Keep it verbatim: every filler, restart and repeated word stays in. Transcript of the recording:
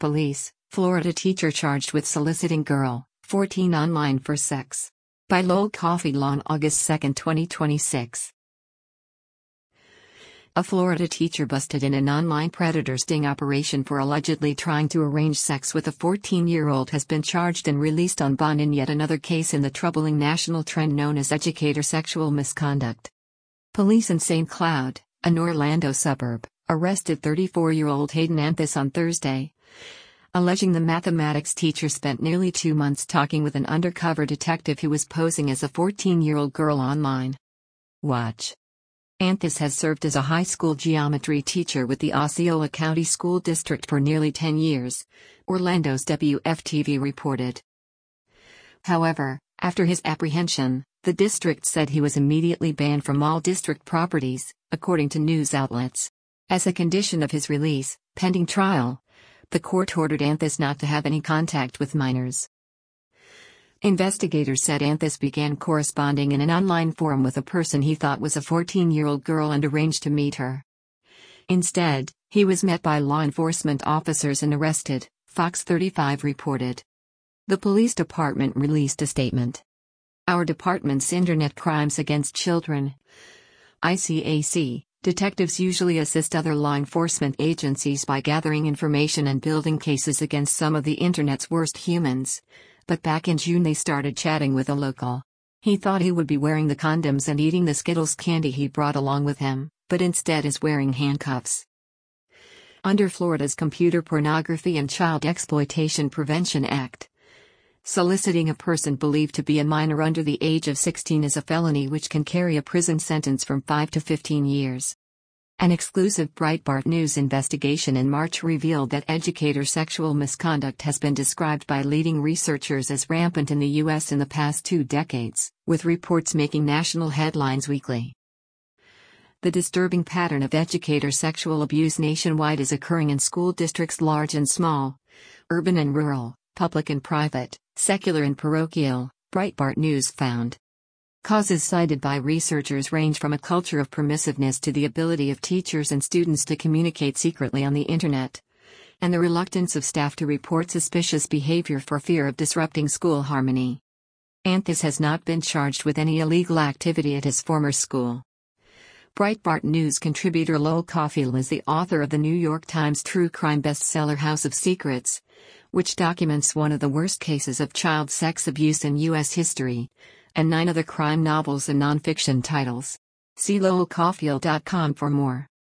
Police, Florida teacher charged with soliciting girl, fourteen online for sex. By Lowell Coffey Law on August second, twenty twenty-six. A Florida teacher busted in an online predator sting operation for allegedly trying to arrange sex with a fourteen-year-old has been charged and released on bond in yet another case in the troubling national trend known as educator sexual misconduct. Police in Saint Cloud, an Orlando suburb, arrested thirty-four-year-old Hayden Anthus on Thursday, alleging the mathematics teacher spent nearly two months talking with an undercover detective who was posing as a fourteen-year-old girl online. Watch. Anthus has served as a high school geometry teacher with the Osceola County School District for nearly ten years, Orlando's W F T V reported. However, after his apprehension, the district said he was immediately banned from all district properties, according to news outlets. As a condition of his release, pending trial, the court ordered Anthus not to have any contact with minors. Investigators said Anthus began corresponding in an online forum with a person he thought was a fourteen-year-old girl and arranged to meet her. Instead, he was met by law enforcement officers and arrested, Fox thirty-five reported. The police department released a statement. Our department's Internet Crimes Against Children I C A C detectives usually assist other law enforcement agencies by gathering information and building cases against some of the Internet's worst humans. But back in June they started chatting with a local. He thought he would be wearing the condoms and eating the Skittles candy he brought along with him, but instead is wearing handcuffs. Under Florida's Computer Pornography and Child Exploitation Prevention Act, soliciting a person believed to be a minor under the age of sixteen is a felony which can carry a prison sentence from five to fifteen years. An exclusive Breitbart News investigation in March revealed that educator sexual misconduct has been described by leading researchers as rampant in the U S in the past two decades, with reports making national headlines weekly. The disturbing pattern of educator sexual abuse nationwide is occurring in school districts large and small, urban and rural, public and private, secular and parochial, Breitbart News found. Causes cited by researchers range from a culture of permissiveness to the ability of teachers and students to communicate secretly on the Internet, and the reluctance of staff to report suspicious behavior for fear of disrupting school harmony. Anthus has not been charged with any illegal activity at his former school. Breitbart News contributor Lowell Coffey is the author of the New York Times true crime bestseller House of Secrets, which documents one of the worst cases of child sex abuse in U S history, and nine other crime novels and nonfiction titles. See lowell coffey dot com for more.